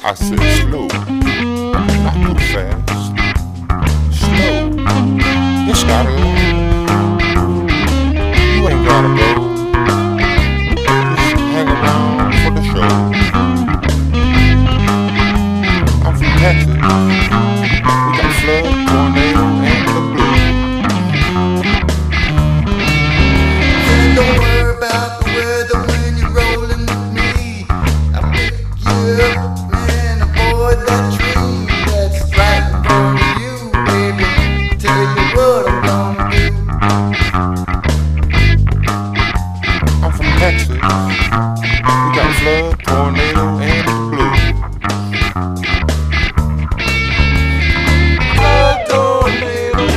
I said slow, not too fast. Slow, it's gotta last. You ain't gotta go, just hang around for the show. I'm from Texas, we got flood, tornado, and the blue. Don't worry about the weather when you're rolling with me. I'll pick you up and avoid that tree that's right in front of you, baby. Tell you what I'm gonna do. I'm from Texas, we got flood, tornado, and the blue. Flood, tornado.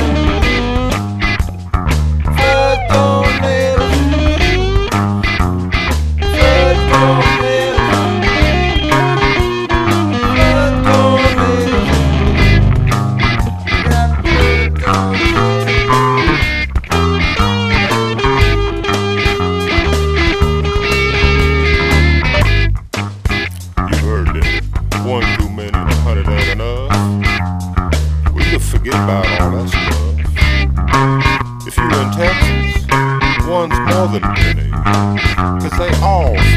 Flood, tornado. Flood, tornado. Flood, tornado. Got flood, tornado. You heard it. One too many, 100 ain't enough. We could forget about all that stuff. If you in Texas, one's more than plenty. 'Cause they all